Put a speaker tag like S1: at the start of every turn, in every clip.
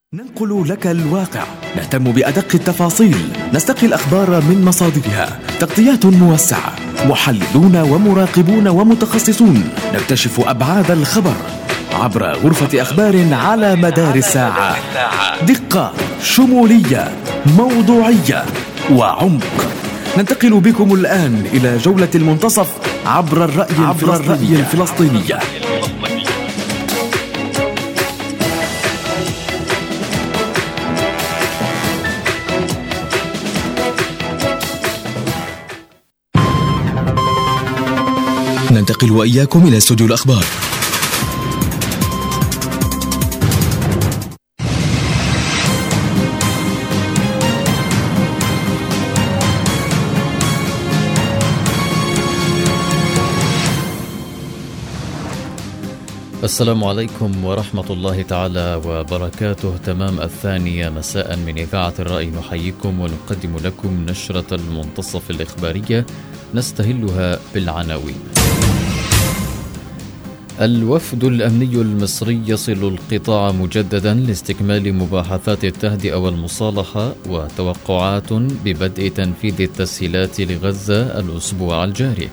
S1: ننقل لك الواقع، نهتم بأدق التفاصيل، نستقي الأخبار من مصادرها، تغطيات موسعة، محللون ومراقبون ومتخصصون، نكتشف أبعاد الخبر عبر غرفة أخبار على مدار الساعة. دقة، شمولية، موضوعية وعمق. ننتقل بكم الآن إلى جولة المنتصف عبر الرأي الفلسطيني. ننتقل وإياكم إلى استوديو الأخبار.
S2: السلام عليكم ورحمة الله تعالى وبركاته. تمام 2 مساء من إذاعة الرأي نحييكم ونقدم لكم نشرة المنتصف الإخبارية نستهلها بالعناوين. الوفد الأمني المصري يصل القطاع مجددا لاستكمال مباحثات التهدئة والمصالحة وتوقعات ببدء تنفيذ التسهيلات لغزة الأسبوع الجاري.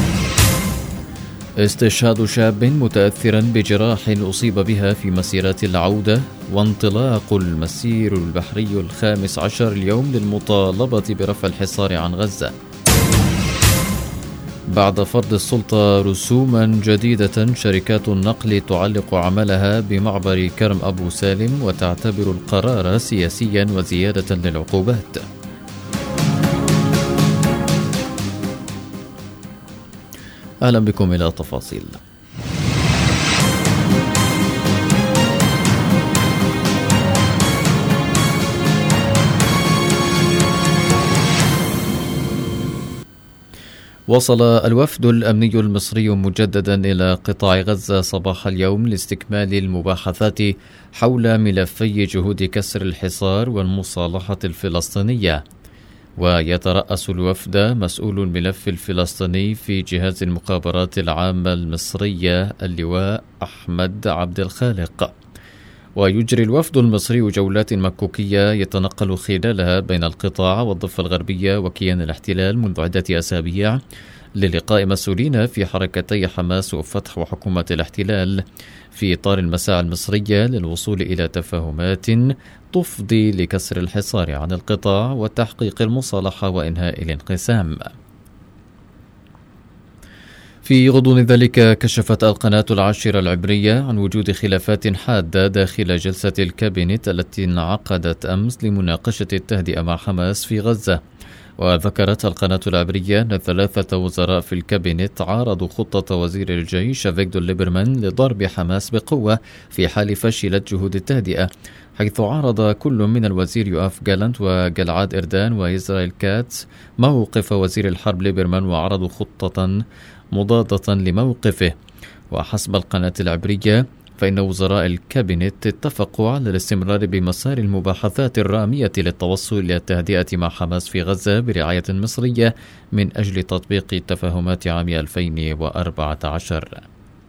S2: استشهاد شاب متأثرا بجراح أصيب بها في مسيرات العودة، وانطلاق المسير البحري 15 اليوم للمطالبة برفع الحصار عن غزة. بعد فرض السلطة رسوما جديدة، شركات النقل تعلق عملها بمعبر كرم أبو سالم وتعتبر القرار سياسيا وزيادة للعقوبات. أهلا بكم إلى التفاصيل. وصل الوفد الأمني المصري مجددا إلى قطاع غزة صباح اليوم لاستكمال المباحثات حول ملفي جهود كسر الحصار والمصالحة الفلسطينية. ويترأس الوفد مسؤول الملف الفلسطيني في جهاز المخابرات العامة المصرية اللواء أحمد عبد الخالق. ويجري الوفد المصري جولات مكوكية يتنقل خلالها بين القطاع والضفة الغربية وكيان الاحتلال منذ عدة أسابيع للقاء مسؤولين في حركتي حماس وفتح وحكومة الاحتلال في إطار المساعي المصرية للوصول إلى تفاهمات تفضي لكسر الحصار عن القطاع وتحقيق المصالحة وإنهاء الانقسام. في غضون ذلك، كشفت القناة 10 العبرية عن وجود خلافات حادة داخل جلسة الكابينت التي انعقدت أمس لمناقشة التهدئة مع حماس في غزة. وذكرت القناة العبرية أن 3 وزراء في الكابينت عارضوا خطة وزير الجيش أفيغدور ليبرمان لضرب حماس بقوة في حال فشلت جهود التهدئة، حيث عارض كل من الوزير يوآف جالانت وجلعاد إردان وإسرائيل كاتس موقف وزير الحرب ليبرمان، وعرضوا خطة مضادة لموقفه. وحسب القناة العبرية فإن وزراء الكابينت اتفقوا على الاستمرار بمسار المباحثات الرامية للتوصل إلى التهدئة مع حماس في غزة برعاية مصرية من أجل تطبيق تفاهمات عام 2014.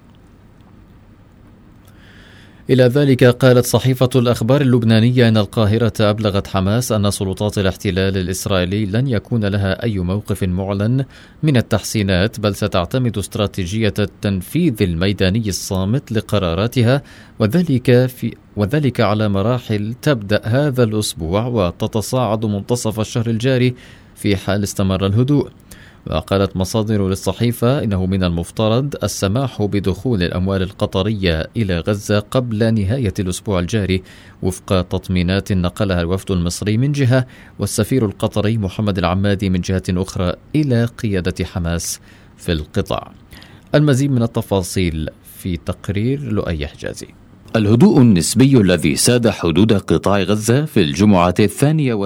S2: إلى ذلك، قالت صحيفة الأخبار اللبنانية أن القاهرة أبلغت حماس أن سلطات الاحتلال الإسرائيلي لن يكون لها أي موقف معلن من التحسينات، بل ستعتمد استراتيجية التنفيذ الميداني الصامت لقراراتها، وذلك على مراحل تبدأ هذا الأسبوع وتتصاعد منتصف الشهر الجاري في حال استمر الهدوء. وقالت مصادر للصحيفة إنه من المفترض السماح بدخول الأموال القطرية إلى غزة قبل نهاية الأسبوع الجاري، وفق تطمينات نقلها الوفد المصري من جهة والسفير القطري محمد العمادي من جهة أخرى إلى قيادة حماس في القطاع. المزيد من التفاصيل في تقرير لؤي حجازي.
S3: الهدوء النسبي الذي ساد حدود قطاع غزة في الجمعة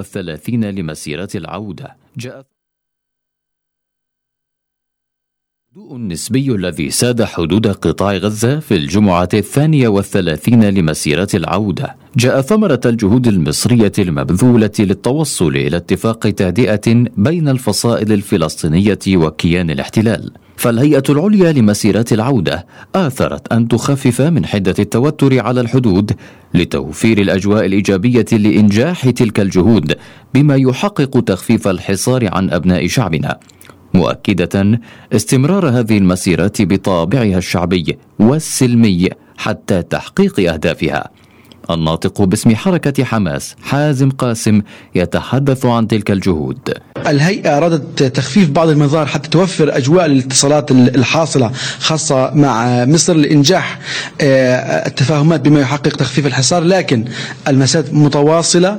S3: 32 لمسيرة العودة جاء الهدوء النسبي الذي ساد حدود قطاع غزة في الجمعة 32 لمسيرة العودة جاء ثمرة الجهود المصرية المبذولة للتوصل إلى اتفاق تهدئة بين الفصائل الفلسطينية وكيان الاحتلال. فالهيئة العليا لمسيرات العودة آثرت أن تخفف من حدة التوتر على الحدود لتوفير الأجواء الإيجابية لإنجاح تلك الجهود بما يحقق تخفيف الحصار عن أبناء شعبنا، مؤكدة استمرار هذه المسيرات بطابعها الشعبي والسلمي حتى تحقيق أهدافها. الناطق باسم حركة حماس حازم قاسم يتحدث عن تلك الجهود.
S4: الهيئة أرادت تخفيف بعض المظاهر حتى توفر أجواء الاتصالات الحاصلة خاصة مع مصر لإنجاح التفاهمات بما يحقق تخفيف الحصار، لكن المسات متواصلة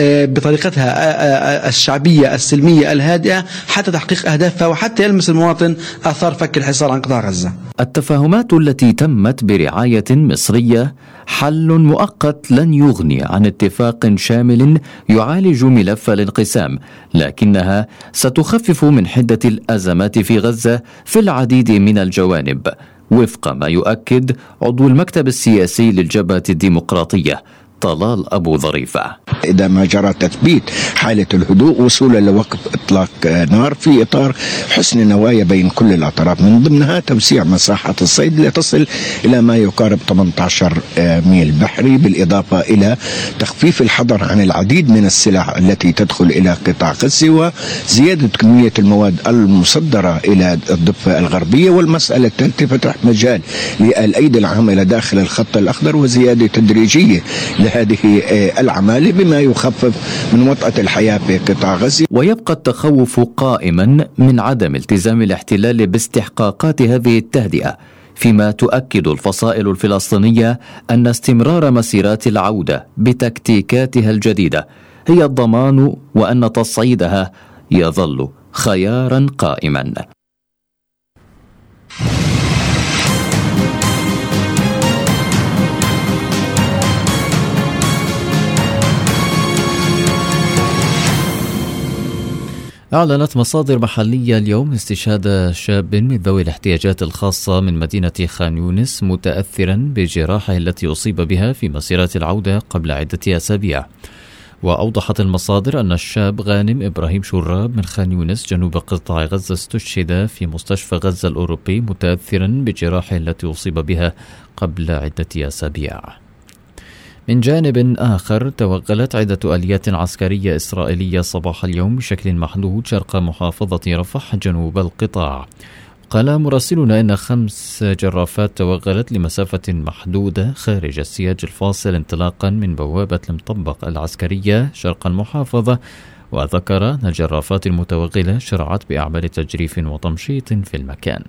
S4: بطريقتها الشعبية السلمية الهادئة حتى تحقيق أهدافها وحتى يلمس المواطن آثار فك الحصار عن قطاع غزة.
S3: التفاهمات التي تمت برعاية مصرية حل مؤقت لن يغني عن اتفاق شامل يعالج ملف الانقسام، لكنها ستخفف من حدة الأزمات في غزة في العديد من الجوانب، وفق ما يؤكد عضو المكتب السياسي للجبهة الديمقراطية طلال أبو ظريفة.
S5: إذا ما جرى تثبيت حالة الهدوء وصولا لوقف إطلاق نار في إطار حسن نوايا بين كل الأطراف، من ضمنها توسيع مساحة الصيد لتصل إلى ما يقارب 18 ميل بحري، بالإضافة إلى تخفيف الحظر عن العديد من السلع التي تدخل إلى قطاع غزة، وزيادة كمية المواد المصدرة إلى الضفة الغربية. والمسألة الثالثة فتح مجال للأيدي العاملة داخل الخط الأخضر وزيادة تدريجية لهذه العمالة بما يخفف من وطأة الحياة في قطاع غزة.
S3: ويبقى التخوف قائما من عدم التزام الاحتلال باستحقاقات هذه التهدئة، فيما تؤكد الفصائل الفلسطينية أن استمرار مسيرات العودة بتكتيكاتها الجديدة هي الضمان، وأن تصعيدها يظل خيارا قائما.
S2: أعلنت مصادر محلية اليوم استشهاد شاب من ذوي الاحتياجات الخاصة من مدينة خان يونس متأثرا بجراحه التي أصيب بها في مسيرة العودة قبل عدة أسابيع. وأوضحت المصادر أن الشاب غانم إبراهيم شراب من خان يونس جنوب قطاع غزة استشهد في مستشفى غزة الأوروبي متأثرا بجراحه التي أصيب بها قبل عدة أسابيع. من جانب آخر، توغلت عدة آليات عسكرية إسرائيلية صباح اليوم بشكل محدود شرق محافظة رفح جنوب القطاع. قال مراسلنا إن 5 جرافات توغلت لمسافة محدودة خارج السياج الفاصل انطلاقا من بوابة المطبق العسكرية شرق المحافظة، وذكر أن الجرافات المتوغلة شرعت بأعمال تجريف وتمشيط في المكان.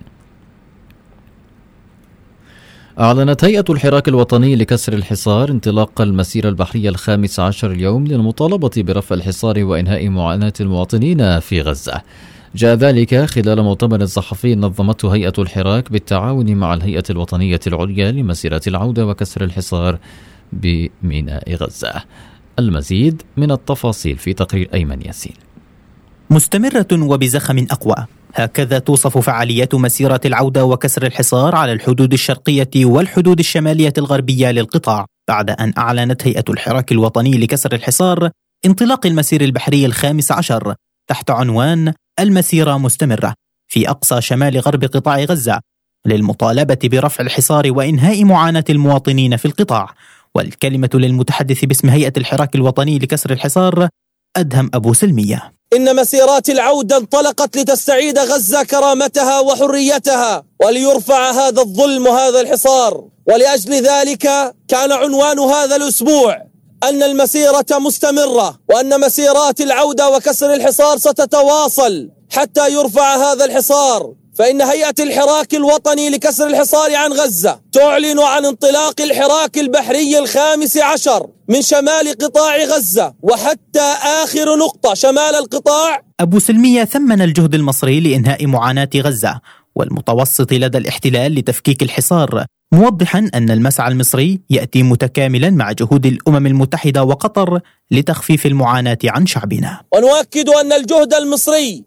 S2: أعلنت هيئة الحراك الوطني لكسر الحصار انطلاق المسيرة البحرية 15 اليوم للمطالبة برفع الحصار وإنهاء معاناة المواطنين في غزة. جاء ذلك خلال مؤتمر صحفي نظمته هيئة الحراك بالتعاون مع الهيئة الوطنية العليا لمسيرة العودة وكسر الحصار بميناء غزة. المزيد من التفاصيل في تقرير أيمن ياسين.
S6: مستمرة وبزخم أقوى، هكذا توصف فعاليات مسيرة العودة وكسر الحصار على الحدود الشرقية والحدود الشمالية الغربية للقطاع، بعد أن أعلنت هيئة الحراك الوطني لكسر الحصار انطلاق المسير البحري 15 تحت عنوان المسيرة مستمرة في أقصى شمال غرب قطاع غزة للمطالبة برفع الحصار وإنهاء معاناة المواطنين في القطاع. والكلمة للمتحدث باسم هيئة الحراك الوطني لكسر الحصار أدهم أبو سلمية.
S7: إن مسيرات العودة انطلقت لتستعيد غزة كرامتها وحريتها وليرفع هذا الظلم وهذا الحصار، ولأجل ذلك كان عنوان هذا الأسبوع أن المسيرة مستمرة، وأن مسيرات العودة وكسر الحصار ستتواصل حتى يرفع هذا الحصار. فإن هيئة الحراك الوطني لكسر الحصار عن غزة تعلن عن انطلاق الحراك البحري 15 من شمال قطاع غزة وحتى آخر نقطة شمال القطاع.
S6: أبو سلمية ثمن الجهد المصري لإنهاء معاناة غزة والمتوسط لدى الاحتلال لتفكيك الحصار، موضحا أن المسعى المصري يأتي متكاملا مع جهود الأمم المتحدة وقطر لتخفيف المعاناة عن شعبنا.
S7: ونؤكد أن الجهد المصري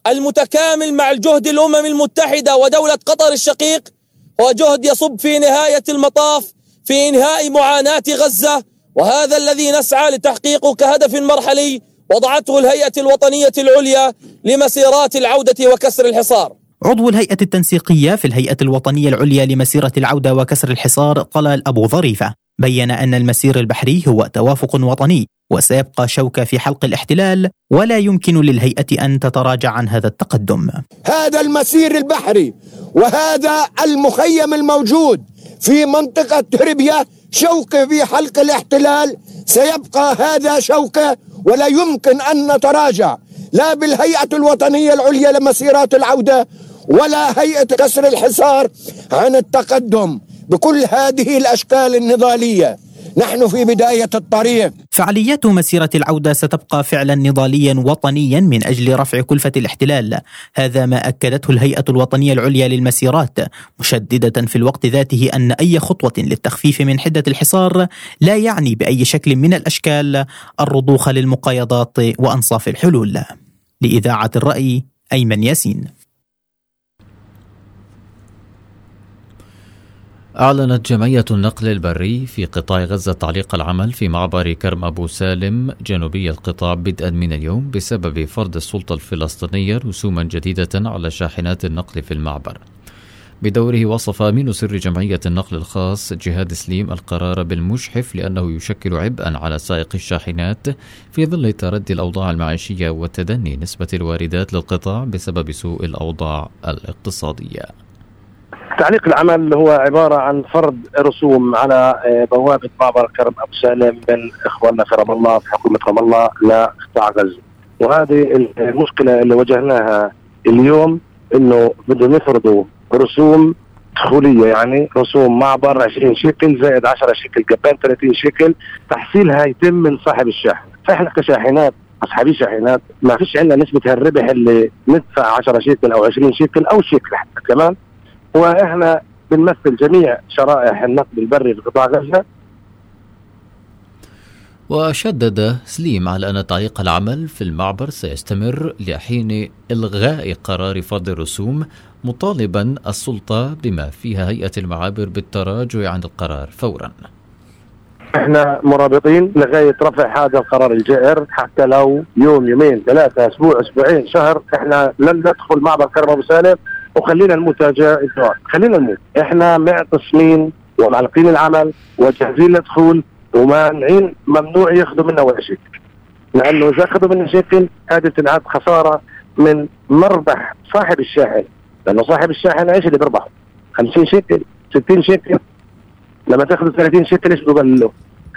S7: المتكامل مع الجهد الأمم المتحدة ودولة قطر الشقيق هو جهد يصب في نهاية المطاف في إنهاء معاناة غزة، وهذا الذي نسعى لتحقيقه كهدف مرحلي وضعته الهيئة الوطنية العليا لمسيرات العودة وكسر الحصار.
S6: عضو الهيئة التنسيقية في الهيئة الوطنية العليا لمسيرة العودة وكسر الحصار طلال أبو ظريفة بيّن أن المسير البحري هو توافق وطني وسيبقى شوكة في حلق الاحتلال، ولا يمكن للهيئة أن تتراجع عن هذا التقدم.
S5: هذا المسير البحري وهذا المخيم الموجود في منطقة تربية شوكة في حلق الاحتلال، سيبقى هذا شوكة ولا يمكن أن نتراجع لا بالهيئة الوطنية العليا لمسيرات العودة ولا هيئة كسر الحصار عن التقدم بكل هذه الأشكال النضالية. نحن في بداية الطريق.
S6: فعاليات مسيرة العودة ستبقى فعلا نضاليا وطنيا من أجل رفع كلفة الاحتلال، هذا ما أكدته الهيئة الوطنية العليا للمسيرات، مشددة في الوقت ذاته أن أي خطوة للتخفيف من حدة الحصار لا يعني بأي شكل من الأشكال الرضوخ للمقايضات وأنصاف الحلول. لإذاعة الرأي، أيمن ياسين.
S2: أعلنت جمعية النقل البري في قطاع غزة تعليق العمل في معبر كرم أبو سالم جنوبي القطاع بدءا من اليوم بسبب فرض السلطة الفلسطينية رسوما جديدة على شاحنات النقل في المعبر. بدوره وصف أمين سر جمعية النقل الخاص جهاد سليم القرار بالمجحف لأنه يشكل عبئا على سائق الشاحنات في ظل تردي الأوضاع المعيشية وتدني نسبة الواردات للقطاع بسبب سوء الأوضاع الاقتصادية.
S8: تعليق العمل هو عبارة عن فرض رسوم على بوابة معبر كرم أبو سالم من إخواننا في رام الله في حكومة رام الله لقطاع غزة، وهذه المشكلة اللي واجهناها اليوم إنه بدهم يفرضوا رسوم دخولية، يعني رسوم معبر 20 شيكل زائد 10 شيكل جبان 30 شيكل، تحصيلها يتم من صاحب الشاحن. فإحنا كشاحنات أصحابي شاحنات ما فيش عندنا نسبة الربح اللي ندفع 10 شيكل أو 20 شيكل أو شيكل حتى كمان، وإحنا بنمثل جميع شرائح النقل البري في قطاع غزة.
S2: وشدد سليم على أن تعليق العمل في المعبر سيستمر لحين إلغاء قرار فرض الرسوم، مطالبا السلطة بما فيها هيئة المعابر بالتراجع عن القرار فورا.
S8: احنا مرابطين لغاية رفع هذا القرار الجائر، حتى لو يوم يومين 3 أسبوع أسبوعين شهر احنا لن ندخل معبر كرم أبو سالم، وخلينا نموت خلينا نموت. احنا معتصمين ومعلقين العمل وجاهزين للدخول ومانعين، ممنوع ياخذوا منا ولا شيء، لانه اذا اخذوا منا شيء هذه تنعاد خساره من مربح صاحب الشاحن، لانه صاحب الشاحن ايش اللي بيربحه؟ 50 شيكل 60 شيكل، لما تاخذوا 30 شيكل ايش بيقبلوا؟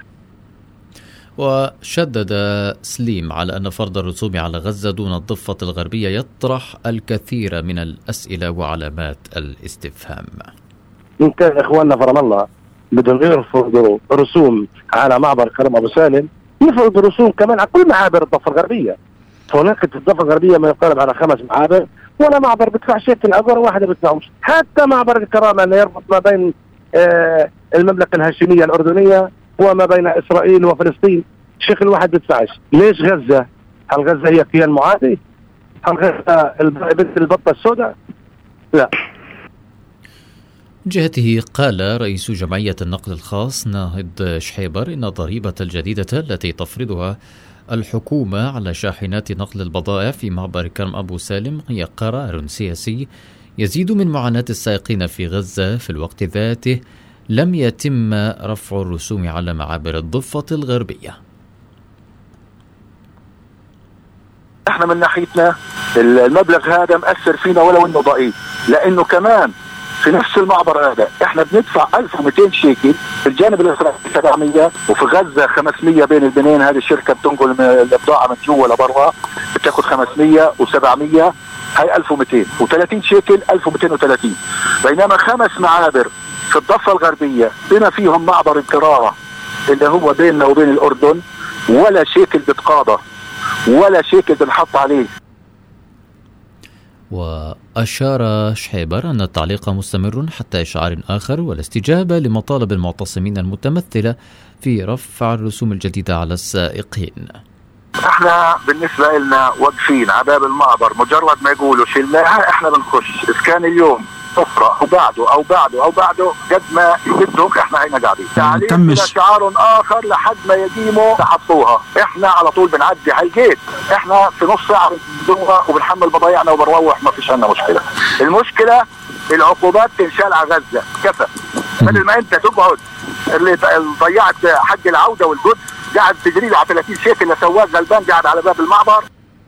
S2: وشدد سليم على أن فرض الرسوم على غزة دون الضفة الغربية يطرح الكثير من الأسئلة وعلامات الاستفهام.
S8: إن كان إخواننا في رام الله بدهم يرفضوا رسوم على معبر كرم أبو سالم، يفرضوا رسوم كمان على كل معابر الضفة الغربية. هناك الضفة الغربية ما يقارب على 5 معابر، ولا معبر بدفع شيكل، أجرة واحدة بدفعوش. حتى معبر الكرامة اللي يربط ما بين المملكة الهاشمية الأردنية وما بين إسرائيل وفلسطين شكل واحد بدفعش. ليش غزة؟ هل غزة هي كيان معادي؟ هل غزة بنت البطة السوداء؟ لا.
S2: جهته قال رئيس جمعية النقل الخاص ناهض شحيبر إن الضريبة الجديدة التي تفرضها الحكومة على شاحنات نقل البضائع في معبر كرم أبو سالم هي قرار سياسي يزيد من معاناة السائقين في غزة. في الوقت ذاته لم يتم رفع الرسوم على معابر الضفة الغربية.
S9: احنا من ناحيتنا المبلغ هذا مأثر فينا ولو انه ضئيل، لانه كمان في نفس المعبر هذا احنا بندفع 1200 شيكل، في الجانب الاسرائيلي 700 وفي غزة 500 بين البنين. هذه الشركة بتنقل البضاعة من جوا لبرا بتاخد 500 و700، هاي 1200 و30 شيكل 1230. بينما 5 معابر في الضفة الغربية بما فيهم معبر الكرارة اللي هو بيننا وبين الأردن ولا شيكل بتقاضى ولا شيكل بنحط عليه.
S2: وأشار شحيبر أن التعليق مستمر حتى إشعار آخر والاستجابة لمطالب المعتصمين المتمثلة في رفع الرسوم الجديدة على السائقين.
S9: احنا بالنسبة لنا واقفين على باب المعبر، مجرد ما يقولوا شلناها احنا بنخش، اذا كان اليوم صفرة او بعده قد ما بدهم احنا هينا قاعدين. تعليم شعار اخر لحد ما يقيموا تحطوها، احنا على طول بنعدي على الجيت، احنا في نص ساعة بندوها وبنحمل بضايعنا وبنروح، ما فيش عنا مشكلة. المشكلة العقوبات تنشال على غزة، كفى. بدل ما انت تقعد اللي ضيعت حق العودة والقدس قاعد تجري على 30 شيكل لسواق غلبان قاعد على باب المعبر.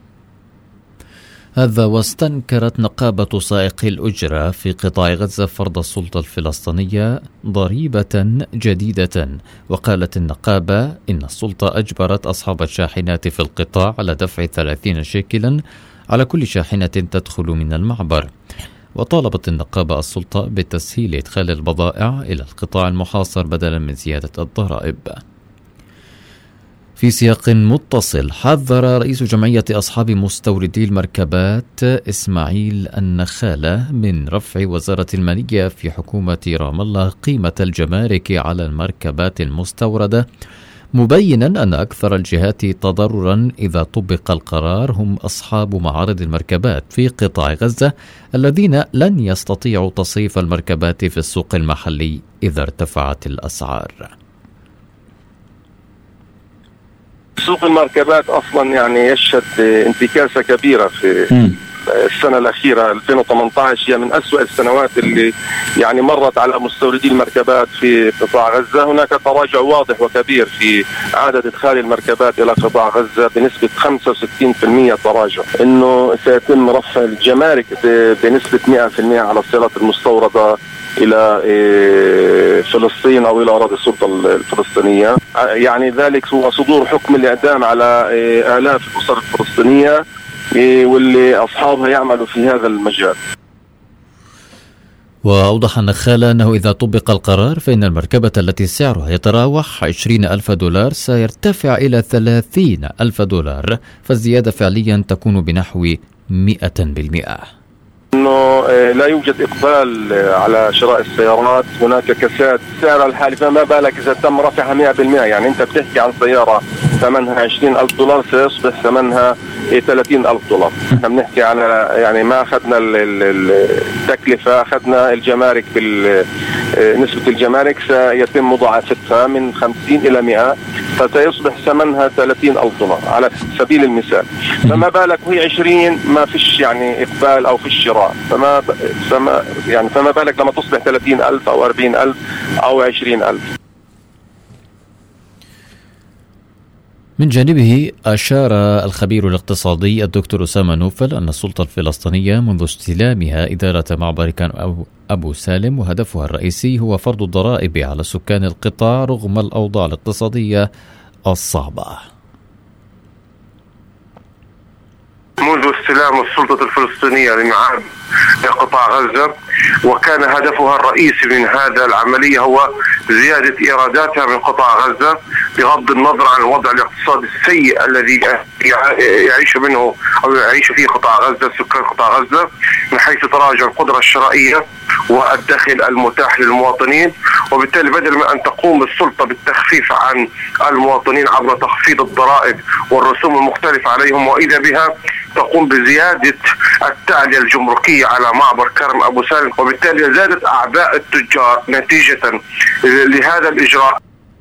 S2: هذا واستنكرت نقابة سائقي الأجرة في قطاع غزة فرض السلطة الفلسطينية ضريبة جديدة، وقالت النقابة إن السلطة أجبرت أصحاب الشاحنات في القطاع على دفع 30 شيكلا على كل شاحنة تدخل من المعبر. وطالبت النقابة السلطة بتسهيل إدخال البضائع إلى القطاع المحاصر بدلا من زيادة الضرائب. في سياق متصل، حذر رئيس جمعية أصحاب مستوردي المركبات إسماعيل النخالة من رفع وزارة المالية في حكومة رام الله قيمة الجمارك على المركبات المستوردة، مبينا أن أكثر الجهات تضررا إذا طبق القرار هم أصحاب معارض المركبات في قطاع غزة الذين لن يستطيعوا تصريف المركبات في السوق المحلي إذا ارتفعت الأسعار.
S10: سوق المركبات أصلا يعني يشهد انتكاسة كبيرة في السنة الأخيرة. 2018 هي من أسوأ السنوات اللي يعني مرت على مستوردي المركبات في قطاع غزة. هناك تراجع واضح وكبير في عدد إدخال المركبات إلى قطاع غزة بنسبة 65% تراجع. إنه سيتم رفع الجمارك بنسبة 100% على السيارات المستوردة إلى فلسطين أو إلى أراضي السلطة الفلسطينية. يعني ذلك هو صدور حكم الإعدام على آلاف الأسر الفلسطينية واللي أصحابها يعملوا في هذا المجال.
S2: وأوضح النخالة أنه إذا طبق القرار فإن المركبة التي سعرها يتراوح 20,000 دولار سيرتفع إلى 30,000 دولار، فالزيادة فعليا تكون بنحو 100%.
S10: انه لا يوجد اقبال على شراء السيارات، هناك كساد سعر الحالي، فما بالك اذا تم رفعها 100%. يعني انت بتحكي عن سيارة ثمنها 20,000 دولار سيصبح ثمنها 30,000 دولار. احنا بنحكي عن يعني ما اخذنا التكلفة، اخذنا الجمارك نسبة الجمارك سيتم مضاعفتها من 50 إلى 100، فسيصبح ثمنها 30,000 دولار على سبيل المثال. فما بالك وهي 20 ما فيش يعني إقبال أو فيش شراء، فما بالك لما تصبح 30,000 أو 40,000 أو 20,000.
S2: من جانبه أشار الخبير الاقتصادي الدكتور أسامة نوفل أن السلطة الفلسطينية منذ استلامها إدارة معبر كان أبو سالم وهدفها الرئيسي هو فرض الضرائب على سكان القطاع رغم الأوضاع الاقتصادية الصعبة.
S11: منذ استلام السلطة الفلسطينية لمعابر قطاع غزة، وكان هدفها الرئيسي من هذا العملية هو زيادة إيراداتها من قطاع غزة بغض النظر عن الوضع الاقتصادي السيء الذي يعيش منه أو يعيش فيه قطاع غزة، سكان قطاع غزة، من حيث تراجع القدرة الشرائية والدخل المتاح للمواطنين. وبالتالي بدل ما أن تقوم السلطة بالتخفيف عن المواطنين عبر تخفيض الضرائب والرسوم المختلفة عليهم، وإذا بها تقوم بزيادة التعدية الجمركية على معبر كرم أبو سالم، وبالتالي زادت أعباء التجار نتيجة لهذا الإجراء.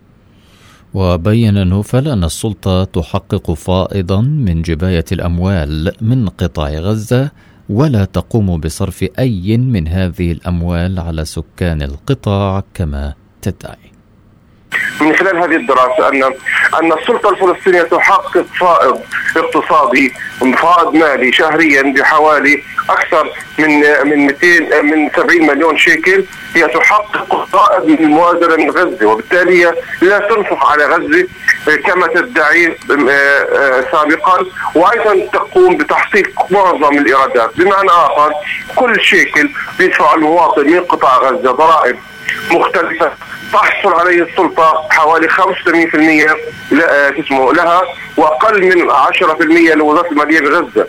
S2: وبين نوفل أن السلطة تحقق فائضا من جباية الأموال من قطاع غزة ولا تقوم بصرف أي من هذه الأموال على سكان القطاع كما تدعي.
S11: من خلال هذه الدراسة أن السلطة الفلسطينية تحقق فائض اقتصادي، فائض مالي شهريا بحوالي أكثر من 70 مليون شيكل. هي تحقق فائض من الموازنة من غزة، وبالتالي هي لا تنفق على غزة كما تدعي سابقا، وأيضا تقوم بتحصيل معظم الإيرادات. بمعنى آخر، كل شيكل بيدفع المواطن من قطاع غزة ضرائب مختلفة تحصل عليه السلطة حوالي 85% لها، وأقل من 10% لوزارة المالية بغزة.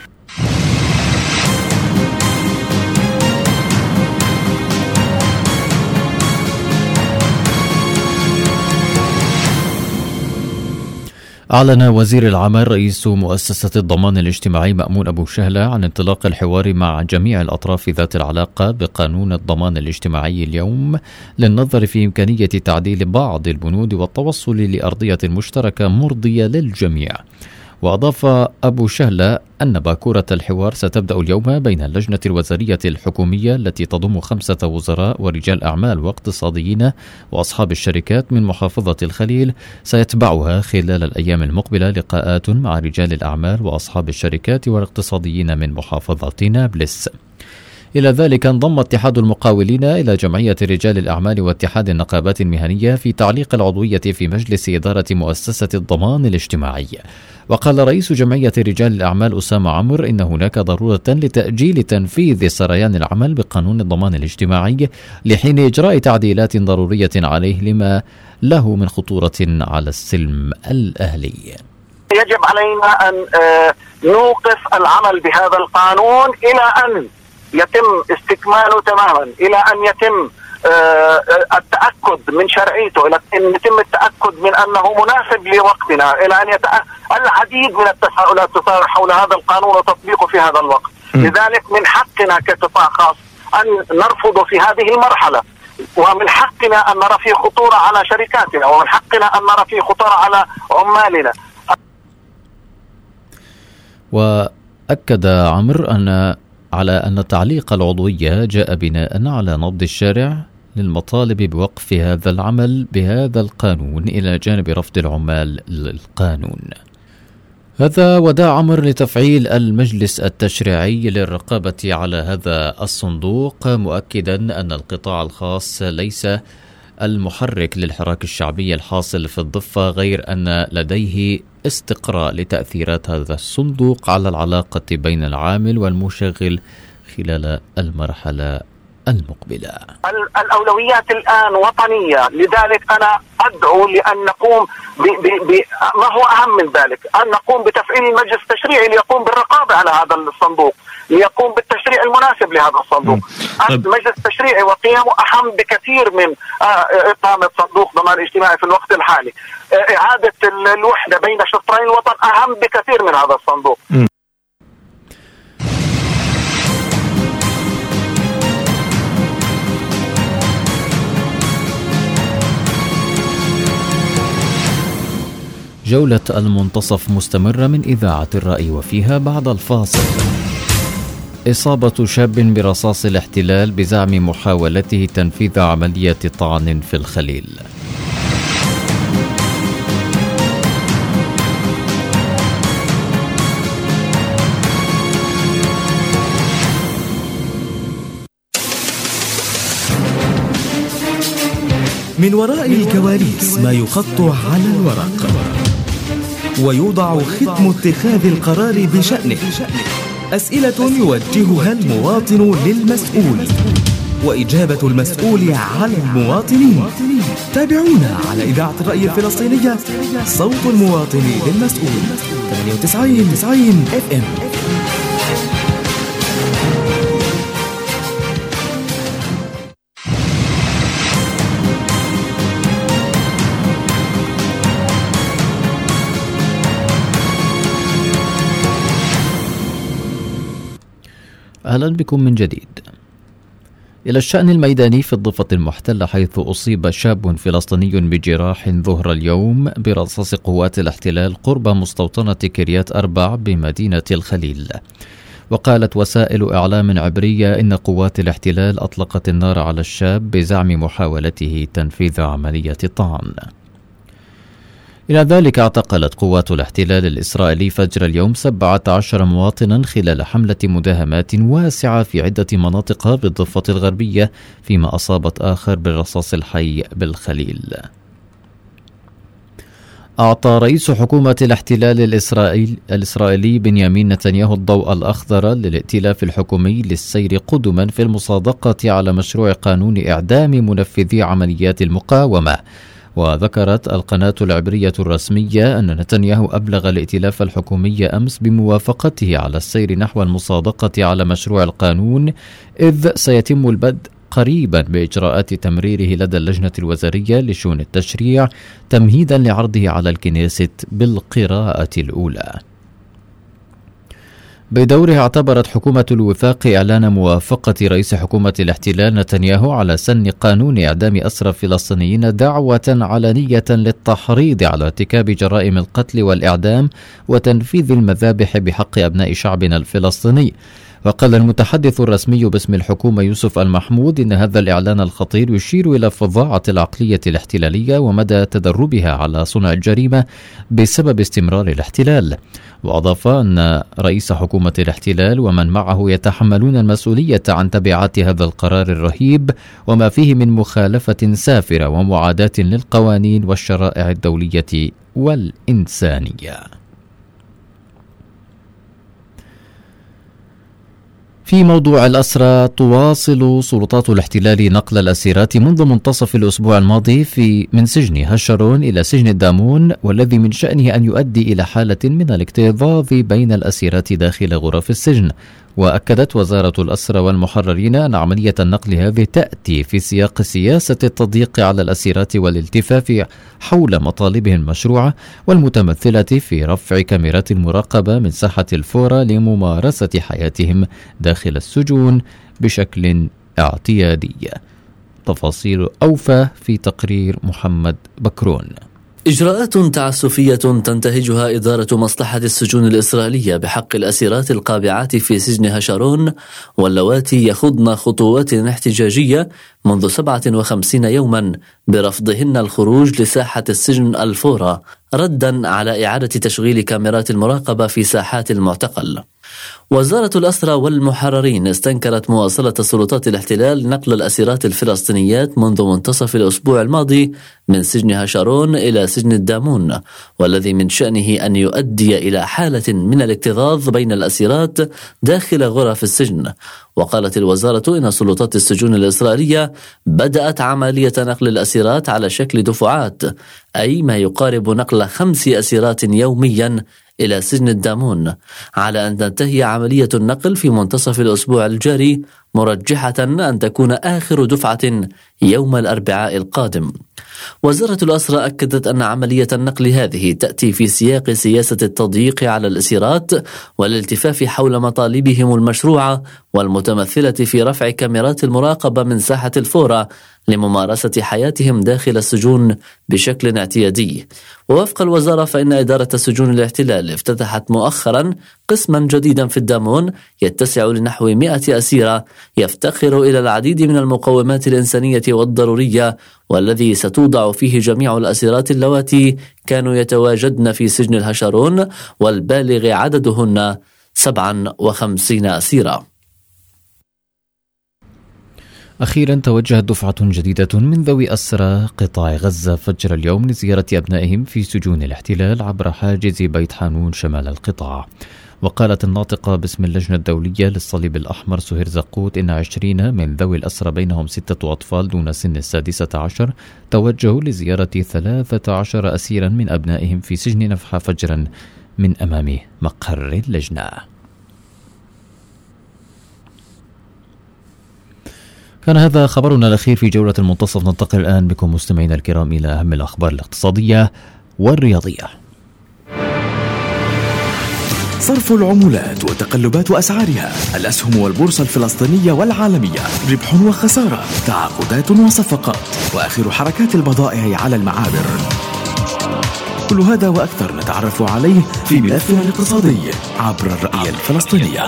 S2: أعلن وزير العمل رئيس مؤسسة الضمان الاجتماعي مأمون أبو شهلة عن انطلاق الحوار مع جميع الأطراف ذات العلاقة بقانون الضمان الاجتماعي اليوم للنظر في إمكانية تعديل بعض البنود والتوصل لأرضية مشتركة مرضية للجميع. وأضاف أبو شهلة أن باكورة الحوار ستبدأ اليوم بين اللجنة الوزارية الحكومية التي تضم 5 وزراء ورجال أعمال واقتصاديين وأصحاب الشركات من محافظة الخليل. سيتبعها خلال الأيام المقبلة لقاءات مع رجال الأعمال وأصحاب الشركات والاقتصاديين من محافظة نابلس. إلى ذلك انضم اتحاد المقاولين إلى جمعية رجال الأعمال واتحاد النقابات المهنية في تعليق العضوية في مجلس إدارة مؤسسة الضمان الاجتماعي. وقال رئيس جمعية رجال الأعمال أسامة عمر إن هناك ضرورة لتأجيل تنفيذ سريان العمل بقانون الضمان الاجتماعي لحين إجراء تعديلات ضرورية عليه لما له من خطورة على السلم الأهلي.
S9: يجب علينا أن نوقف العمل بهذا القانون إلى أن يتم استكماله تماما، إلى أن يتم التأكد من شرعيته، إلى أن يتم التأكد من أنه مناسب لوقتنا، إلى أن العديد من التساؤلات تثار حول هذا القانون وتطبيقه في هذا الوقت. لذلك من حقنا كقطاع خاص أن نرفض في هذه المرحلة، ومن حقنا أن نرى فيه خطورة على شركاتنا، ومن حقنا أن نرى فيه خطورة على عمالنا.
S2: وأكد عمر على أن تعليق العضوية جاء بناء على نبض الشارع للمطالب بوقف هذا العمل بهذا القانون إلى جانب رفض العمال للقانون. هذا وداع عمر لتفعيل المجلس التشريعي للرقابة على هذا الصندوق، مؤكدا أن القطاع الخاص ليس المحرك للحراك الشعبي الحاصل في الضفة، غير أن لديه استقراء لتأثيرات هذا الصندوق على العلاقة بين العامل والمشغل خلال المرحلة المقبلة.
S9: الأولويات الآن وطنية، لذلك أنا أدعو لأن نقوم ما هو أهم من ذلك، أن نقوم بتفعيل المجلس التشريعي ليقوم بالرقابة على هذا الصندوق، ليقوم بالتشريع المناسب لهذا الصندوق. المجلس التشريعي وقيامه أهم بكثير من إقامة صندوق ضمان اجتماعي في الوقت الحالي. إعادة الوحدة بين شطرين الوطن أهم بكثير من هذا الصندوق.
S2: جولة المنتصف مستمرة من إذاعة الرأي، وفيها بعد الفاصل إصابة شاب برصاص الاحتلال بزعم محاولته تنفيذ عملية طعن في الخليل.
S12: من وراء الكواليس ما يخط على الورق ويوضع ختم اتخاذ القرار بشأنه. أسئلة يوجهها المواطن للمسؤول وإجابة المسؤول على المواطنين. تابعونا على إذاعة الرأي الفلسطينية، صوت المواطن للمسؤول، 98 FM.
S2: أهلا بكم من جديد. إلى الشأن الميداني في الضفة المحتلة، حيث أصيب شاب فلسطيني بجراح ظهر اليوم برصاص قوات الاحتلال قرب مستوطنة كريات أربع بمدينة الخليل. وقالت وسائل إعلام عبرية إن قوات الاحتلال أطلقت النار على الشاب بزعم محاولته تنفيذ عملية طعن. إلى ذلك اعتقلت قوات الاحتلال الإسرائيلي فجر اليوم 17 مواطنا خلال حملة مداهمات واسعة في عدة مناطق بالضفة الغربية، فيما أصابت آخر بالرصاص الحي بالخليل. أعطى رئيس حكومة الاحتلال الإسرائيلي بنيامين نتنياهو الضوء الأخضر للائتلاف الحكومي للسير قدما في المصادقة على مشروع قانون إعدام منفذي عمليات المقاومة. وذكرت القناة العبرية الرسمية أن نتنياهو أبلغ الائتلاف الحكومي أمس بموافقته على السير نحو المصادقة على مشروع القانون، إذ سيتم البدء قريبا بإجراءات تمريره لدى اللجنة الوزارية لشؤون التشريع تمهيدا لعرضه على الكنيست بالقراءة الأولى. بدورها اعتبرت حكومة الوفاق إعلان موافقة رئيس حكومة الاحتلال نتنياهو على سن قانون إعدام أسرى فلسطينيين دعوة علنية للتحريض على ارتكاب جرائم القتل والإعدام وتنفيذ المذابح بحق أبناء شعبنا الفلسطيني. وقال المتحدث الرسمي باسم الحكومة يوسف المحمود إن هذا الإعلان الخطير يشير إلى فظاعة العقلية الاحتلالية ومدى تدربها على صنع الجريمة بسبب استمرار الاحتلال. وأضاف أن رئيس حكومة الاحتلال ومن معه يتحملون المسؤولية عن تبعات هذا القرار الرهيب وما فيه من مخالفة سافرة ومعاداة للقوانين والشرائع الدولية والإنسانية. في موضوع الأسرى، تواصل سلطات الاحتلال نقل الأسيرات منذ منتصف الأسبوع الماضي من سجن هشرون إلى سجن الدامون، والذي من شأنه أن يؤدي إلى حالة من الاكتظاظ بين الأسيرات داخل غرف السجن. وأكدت وزارة الأسرى والمحررين أن عملية النقل هذه تأتي في سياق سياسة التضييق على الأسيرات والالتفاف حول مطالبهم المشروعة والمتمثلة في رفع كاميرات المراقبة من ساحة الفورة لممارسة حياتهم داخل السجون بشكل اعتيادي. تفاصيل أوفى في تقرير محمد بكرون.
S13: إجراءات تعسفية تنتهجها إدارة مصلحة السجون الإسرائيلية بحق الأسيرات القابعات في سجن هشرون، واللواتي يخضن خطوات احتجاجية منذ 57 يوما برفضهن الخروج لساحة السجن الفورة ردا على إعادة تشغيل كاميرات المراقبة في ساحات المعتقل. وزارة الأسرى والمحررين استنكرت مواصلة سلطات الاحتلال نقل الأسيرات الفلسطينيات منذ منتصف الأسبوع الماضي من سجن هشرون إلى سجن الدامون، والذي من شأنه أن يؤدي إلى حالة من الاكتظاظ بين الأسيرات داخل غرف السجن. وقالت الوزارة إن سلطات السجون الإسرائيلية بدأت عملية نقل الأسيرات على شكل دفعات، أي ما يقارب نقل 5 أسيرات يوميا إلى سجن الدامون، على أن تنتهي عملية النقل في منتصف الأسبوع الجاري، مرجحة أن تكون آخر دفعة يوم الأربعاء القادم. وزارة الأسرى أكدت أن عملية النقل هذه تأتي في سياق سياسة التضييق على الأسيرات والالتفاف حول مطالبهم المشروعة والمتمثلة في رفع كاميرات المراقبة من ساحة الفورة لممارسة حياتهم داخل السجون بشكل اعتيادي. ووفق الوزارة فإن إدارة سجون الاحتلال افتتحت مؤخرا قسما جديدا في الدامون يتسع لنحو 100 أسيرة، يفتقر إلى العديد من المقومات الإنسانية والضرورية، والذي ستوضع فيه جميع الأسيرات اللواتي كانوا يتواجدن في سجن الهشرون، والبالغ عددهن 57 أسيرة.
S2: أخيرا توجهت دفعة جديدة من ذوي أسرى قطاع غزة فجر اليوم لزيارة أبنائهم في سجون الاحتلال عبر حاجز بيت حانون شمال القطاع. وقالت الناطقة باسم اللجنة الدولية للصليب الأحمر سهير زقوت إن 20 من ذوي الأسرى بينهم 6 أطفال دون سن 16 توجهوا لزيارة 13 أسيرا من أبنائهم في سجن نفحة فجرا من أمام مقر اللجنة. كان هذا خبرنا الأخير في جولة المنتصف. ننتقل الآن بكم مستمعينا الكرام إلى أهم الأخبار الاقتصادية والرياضية.
S12: صرف العملات وتقلبات أسعارها، الأسهم والبورصة الفلسطينية والعالمية، ربح وخسارة، تعاقدات وصفقات، وآخر حركات البضائع على المعابر. كل هذا وأكثر نتعرف عليه في ملفنا الاقتصادي عبر الرأي الفلسطينية.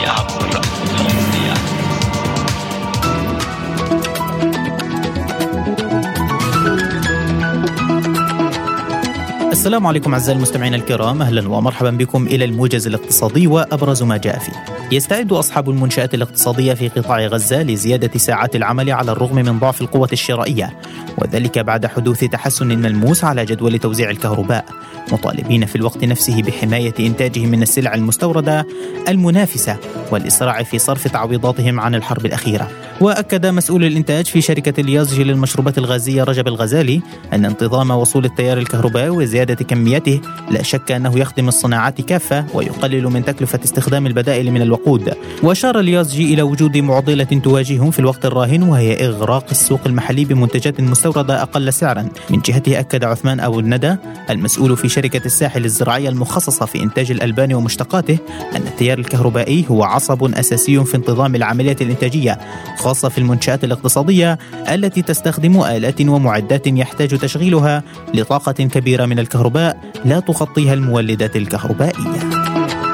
S6: السلام عليكم أعزائي المستمعين الكرام، أهلا ومرحبا بكم إلى الموجز الاقتصادي وأبرز ما جاء فيه. يستعد أصحاب المنشآت الاقتصادية في قطاع غزة لزيادة ساعات العمل على الرغم من ضعف القوة الشرائية، وذلك بعد حدوث تحسن ملموس على جدول توزيع الكهرباء، مطالبين في الوقت نفسه بحماية إنتاجهم من السلع المستوردة المنافسة والإسراع في صرف تعويضاتهم عن الحرب الأخيرة. وأكد مسؤول الإنتاج في شركة اليازجي للمشروبات الغازية رجب الغزالي أن انتظام وصول التيار الكهربائي وزيادة كميته لا شك أنه يخدم الصناعات كافة ويقلل من تكلفة استخدام البدائل من الوقود. وأشار اليازجي إلى وجود معضلة تواجههم في الوقت الراهن، وهي إغراق السوق المحلي بمنتجات مستوردة أقل سعرا. من جهته أكد عثمان أبو الندى المسؤول في شركة الساحل الزراعية المخصصة في إنتاج الألبان ومشتقاته أن التيار الكهربائي هو عصب أساسي في انتظام العملية الإنتاجية، خاصة في المنشآت الاقتصادية التي تستخدم آلات ومعدات يحتاج تشغيلها لطاقة كبيرة من الكهرباء لا تغطيها المولدات الكهربائية.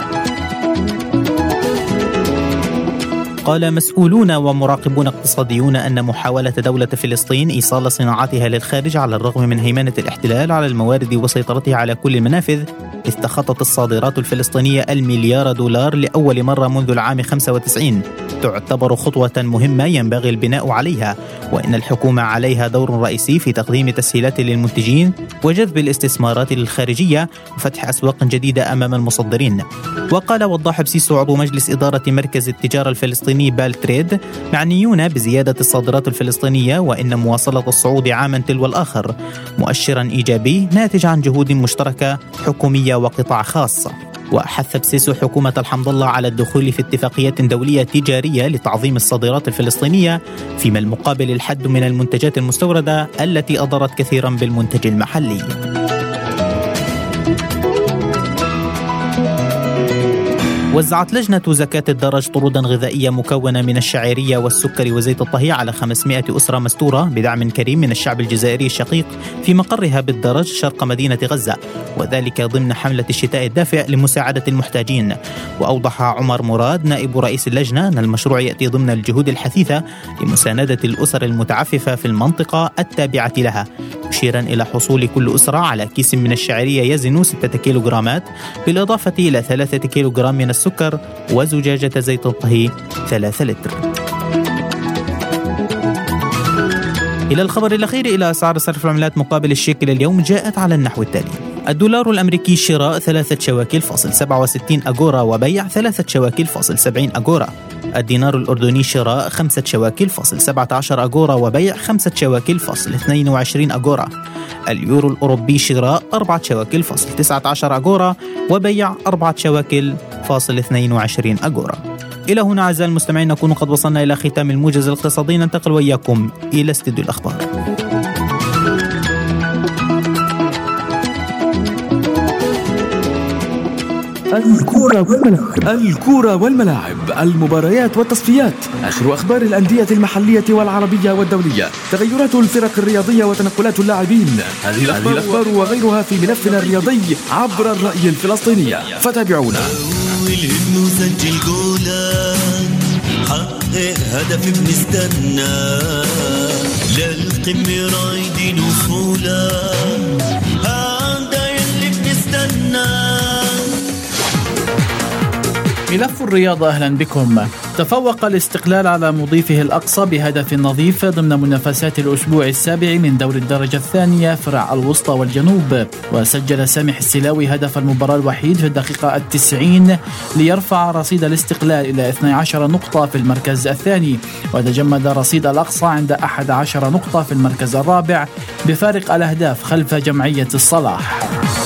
S6: قال مسؤولون ومراقبون اقتصاديون أن محاولة دولة فلسطين إيصال صناعاتها للخارج على الرغم من هيمنة الاحتلال على الموارد وسيطرتها على كل المنافذ، إذ تخطت الصادرات الفلسطينية $1 مليار لأول مرة منذ العام 95، تعتبر خطوة مهمة ينبغي البناء عليها، وإن الحكومة عليها دور رئيسي في تقديم تسهيلات للمنتجين وجذب الاستثمارات الخارجية وفتح أسواق جديدة أمام المصدرين. وقال وضاح بسيسو عضو مجلس إدارة مركز التجارة الفلسطيني بالتريد معنيون بزيادة الصادرات الفلسطينية وإن مواصلة الصعود عاما تلو الآخر مؤشرا إيجابي ناتج عن جهود مشتركة حكومية وقطاع خاص. وحث بسيسو حكومة الحمد الله على الدخول في اتفاقيات دولية تجارية لتعظيم الصادرات الفلسطينية، فيما المقابل الحد من المنتجات المستوردة التي أضرت كثيرا بالمنتج المحلي. وزعت لجنة زكاة الدرج طرودا غذائية مكونة من الشعيرية والسكر وزيت الطهي على 500 أسرة مستورة بدعم كريم من الشعب الجزائري الشقيق في مقرها بالدرج شرق مدينة غزة، وذلك ضمن حملة الشتاء الدافئ لمساعدة المحتاجين. وأوضح عمر مراد نائب رئيس اللجنة أن المشروع يأتي ضمن الجهود الحثيثة لمساندة الأسر المتعففة في المنطقة التابعة لها، مشيرا إلى حصول كل أسرة على كيس من الشعيرية يزن 6 كيلوغرامات، بالإضافة إلى 3 كيلوغرام من السكر وزجاجة زيت الطهي 3 لتر. إلى الخبر الأخير، إلى أسعار صرف العملات مقابل الشيكل اليوم جاءت على النحو التالي: الدولار الأمريكي شراء 3 شواكل فاصل 67 أغورا وبيع 3 شواكل فاصل 70 أغورا. الدينار الأردني شراء 5 شواكل فاصل 17 أغورا وبيع 5 شواكل فاصل 22 أغورا. اليورو الأوروبي شراء 4 شواكل فاصل 19 أغورا وبيع 4 شواكل فاصل 22 أغورا. إلى هنا أعزائي المستمعين نكون قد وصلنا إلى ختام الموجز الاقتصادي، ننتقل وإياكم إلى استديو الأخبار.
S12: الكرة والملاعب، المباريات والتصفيات، آخر أخبار الأندية المحلية والعربية والدولية، تغيرات الفرق الرياضية وتنقلات اللاعبين. هذه الأخبار وغيرها في ملفنا الرياضي عبر الرأي الفلسطينية، فتابعونا.
S14: نسجل جولان، حقق هدف بنستنى، للقمة رايدين وصولا، هذا يلي بنستنى.
S15: ملف الرياضة، أهلا بكم. تفوق الاستقلال على مضيفه الأقصى بهدف نظيف ضمن منافسات الأسبوع السابع من دور الدرجة الثانية فرع الوسطى والجنوب، وسجل سامح السلاوي هدف المباراة الوحيد في الدقيقة 90 ليرفع رصيد الاستقلال إلى 12 نقطة في المركز الثاني، وتجمد رصيد الأقصى عند 11 نقطة في المركز الرابع بفارق الأهداف خلف جمعية الصلاح.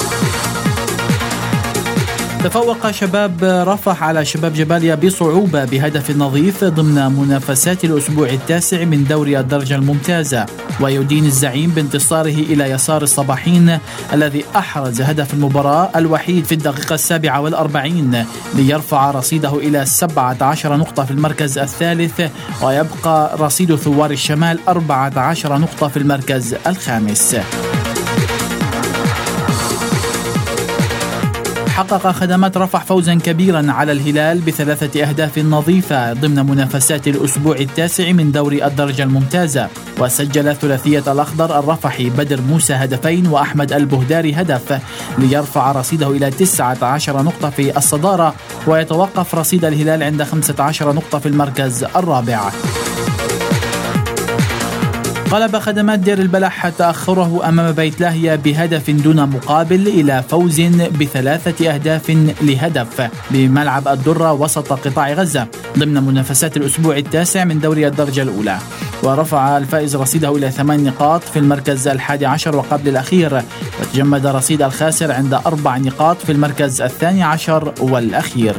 S15: تفوق شباب رفح على شباب جباليا بصعوبة بهدف نظيف ضمن منافسات الأسبوع التاسع من دوري الدرجة الممتازة، ويدين الزعيم بانتصاره إلى يسار الصباحين الذي أحرز هدف المباراة الوحيد في الدقيقة 47 ليرفع رصيده إلى 17 نقطة في المركز الثالث، ويبقى رصيد ثوار الشمال 14 نقطة في المركز الخامس. حقق خدمات رفح فوزا كبيرا على الهلال ب3 أهداف نظيفة ضمن منافسات الأسبوع التاسع من دوري الدرجة الممتازة، وسجل ثلاثية الأخضر الرفحي بدر موسى هدفين وأحمد البهداري هدف ليرفع رصيده إلى 19 نقطة في الصدارة، ويتوقف رصيد الهلال عند 15 نقطة في المركز الرابع. قلب خدمات دير البلح تأخره أمام بيت لاهيا بهدف دون مقابل إلى فوز ب3 أهداف لهدف بملعب الدرة وسط قطاع غزة ضمن منافسات الأسبوع التاسع من دوري الدرجة الأولى، ورفع الفائز رصيده إلى 8 نقاط في المركز 11 وقبل الأخير، وتجمد رصيد الخاسر عند 4 نقاط في المركز 12 والأخير.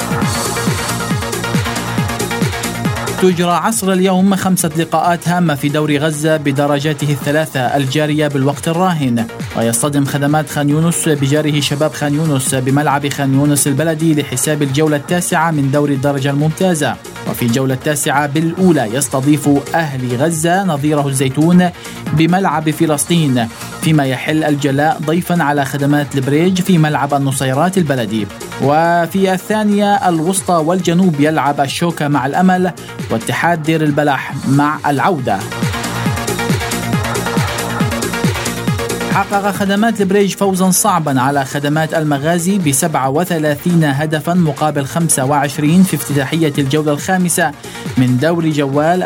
S15: تجرى عصر اليوم 5 لقاءات هامة في دوري غزة بدرجاته الثلاثة الجارية بالوقت الراهن، ويصطدم خدمات خان يونس بجاره شباب خان يونس بملعب خان يونس البلدي لحساب الجولة التاسعة من دوري الدرجة الممتازة. وفي الجولة التاسعة بالأولى يستضيف أهلي غزة نظيره الزيتون بملعب فلسطين، فيما يحل الجلاء ضيفا على خدمات البريج في ملعب النصيرات البلدي. وفي الثانية الوسطى والجنوب يلعب الشوكة مع الأمل، واتحاد دير البلح مع العودة. حقق خدمات البريج فوزا صعبا على خدمات المغازي ب37 هدفا مقابل 25 في افتتاحية الجولة الخامسة من دوري جوال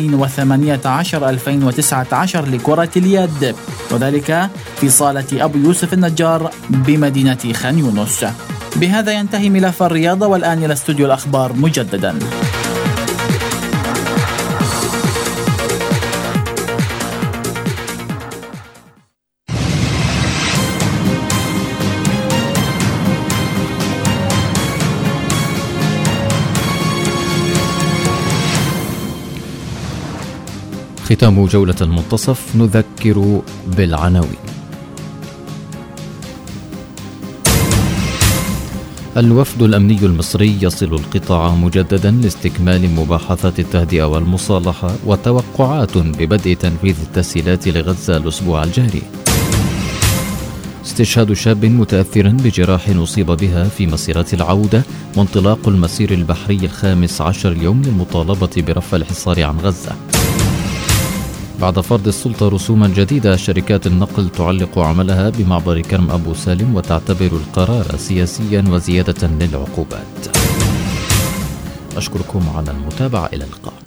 S15: 2018-2019 لكرة اليد، وذلك في صالة أبو يوسف النجار بمدينة خان يونس. بهذا ينتهي ملف الرياضة، والآن إلى استوديو الأخبار مجددا.
S2: ختام جولة المنتصف، نذكر بالعناوين. الوفد الأمني المصري يصل القطاع مجددا لاستكمال مباحثات التهدئة والمصالحة، وتوقعات ببدء تنفيذ التسهيلات لغزة الأسبوع الجاري. استشهاد شاب متأثر بجراح أصيب بها في مسيرة العودة، وانطلاق المسير البحري 15 يوم للمطالبة برفع الحصار عن غزة. بعد فرض السلطة رسوما جديدة، شركات النقل تعلق عملها بمعبر كرم أبو سالم وتعتبر القرار سياسيا وزيادة للعقوبات. أشكركم على المتابعة، إلى اللقاء.